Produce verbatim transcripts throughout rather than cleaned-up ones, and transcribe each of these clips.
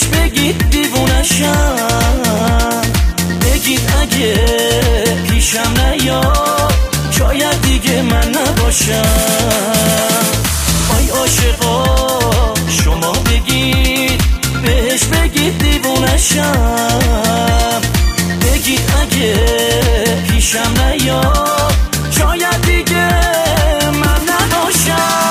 بگید دیوونشم، بگید اگه پیشم نیاد شاید دیگه من نباشم. آی عاشقا شما بگید بهش بگید دیوونشم، بگید اگه پیشم نیاد شاید دیگه من نباشم.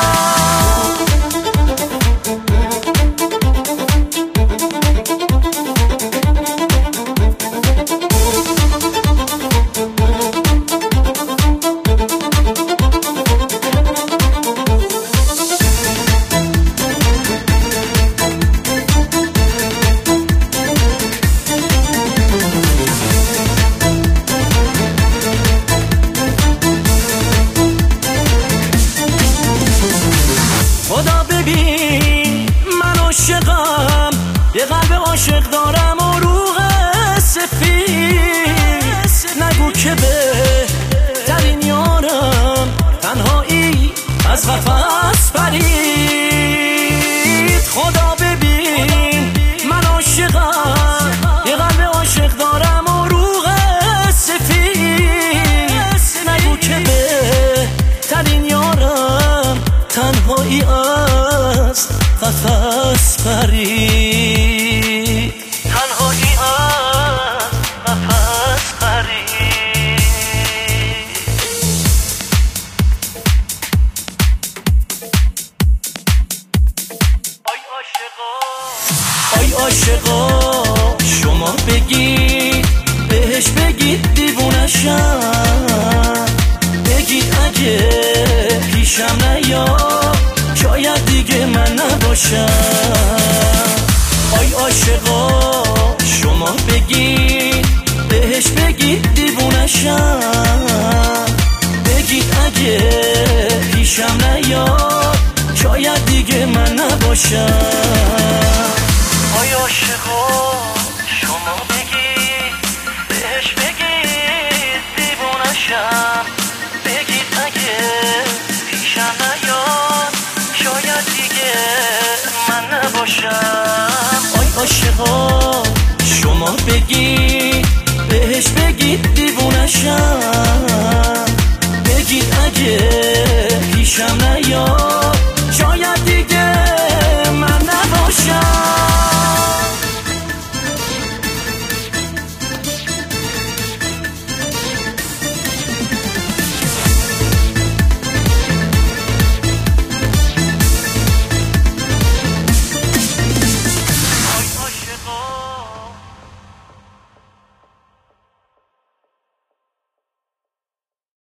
خدا ببین من عاشقم، یه قلب عاشق دارم و روح سفید، نگو که بهترین یارم تنهایی از قفس پرید. خدا ببین من عاشقم، یه قلب عاشق دارم و روح سفید، نگو که بهترین یارم تنهایی از قفس پرید، تنهایی از قفس پرید. آی عاشقا آی عاشقا شما بگید بهش بگید دیوونشم، بگید اگه پیشم نیاد شاید دیگه من نباشم. آی عاشقا شما بگید بهش بگید دیوونشم، بگید اگه پیشم نیاد شاید دیگه من نباشم. آی عاشقا شما بگید بهش بگید دیوونشم، بگید اگه پیشم نیاد شاید دیگه من نباشم. آی عاشقا شما بگید بهش بگید دیوونشم، بگید اگه پیشم نیاد